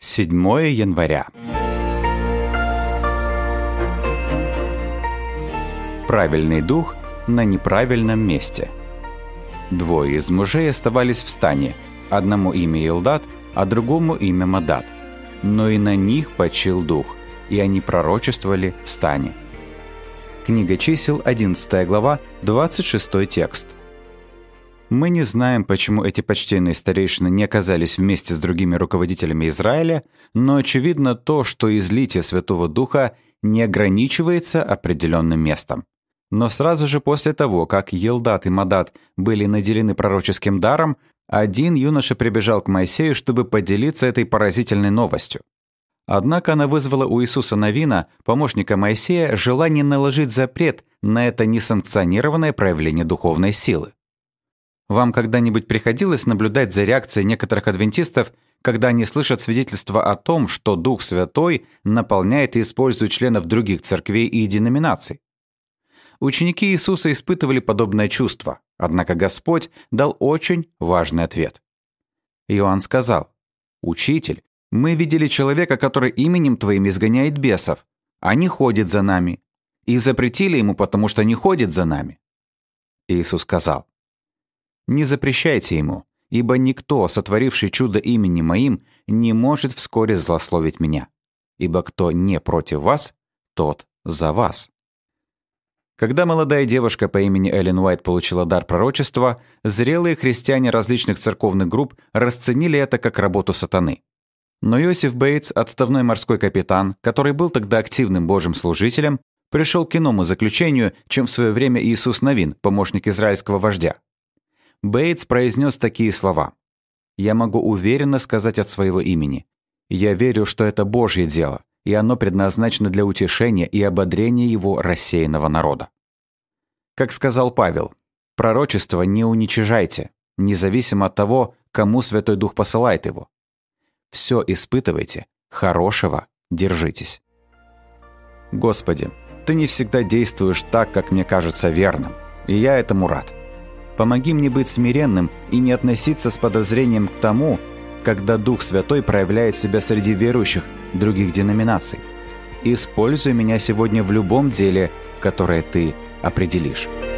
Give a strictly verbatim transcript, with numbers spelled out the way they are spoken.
седьмое января. Правильный дух на неправильном месте. Двое из мужей оставались в стане, одному имя Илдад, а другому имя Мадад. Но и на них почил дух, и они пророчествовали в стане. Книга чисел, одиннадцатая глава, двадцать шестой текст. Мы не знаем, почему эти почтенные старейшины не оказались вместе с другими руководителями Израиля, но очевидно то, что излитие Святого Духа не ограничивается определенным местом. Но сразу же после того, как Илдад и Мадад были наделены пророческим даром, один юноша прибежал к Моисею, чтобы поделиться этой поразительной новостью. Однако она вызвала у Иисуса Навина, помощника Моисея, желание наложить запрет на это несанкционированное проявление духовной силы. Вам когда-нибудь приходилось наблюдать за реакцией некоторых адвентистов, когда они слышат свидетельства о том, что Дух Святой наполняет и использует членов других церквей и деноминаций? Ученики Иисуса испытывали подобное чувство, однако Господь дал очень важный ответ. Иоанн сказал: «Учитель, мы видели человека, который именем Твоим изгоняет бесов, а не ходит за нами, и запретили ему, потому что не ходит за нами». Иисус сказал: «Не запрещайте ему, ибо никто, сотворивший чудо именем Моим, не может вскоре злословить Меня, ибо кто не против вас, тот за вас». Когда молодая девушка по имени Эллен Уайт получила дар пророчества, зрелые христиане различных церковных групп расценили это как работу сатаны. Но Йосеф Бейтс, отставной морской капитан, который был тогда активным Божьим служителем, пришел к иному заключению, чем в свое время Иисус Навин, помощник израильского вождя. Бейтс произнес такие слова: «Я могу уверенно сказать от своего имени. Я верю, что это Божье дело, и оно предназначено для утешения и ободрения его рассеянного народа». Как сказал Павел, пророчество не уничижайте, независимо от того, кому Святой Дух посылает его. Все испытывайте, хорошего держитесь. Господи, Ты не всегда действуешь так, как мне кажется верным, и я этому рад. Помоги мне быть смиренным и не относиться с подозрением к тому, когда Дух Святой проявляет себя среди верующих других деноминаций. Используй меня сегодня в любом деле, которое Ты определишь.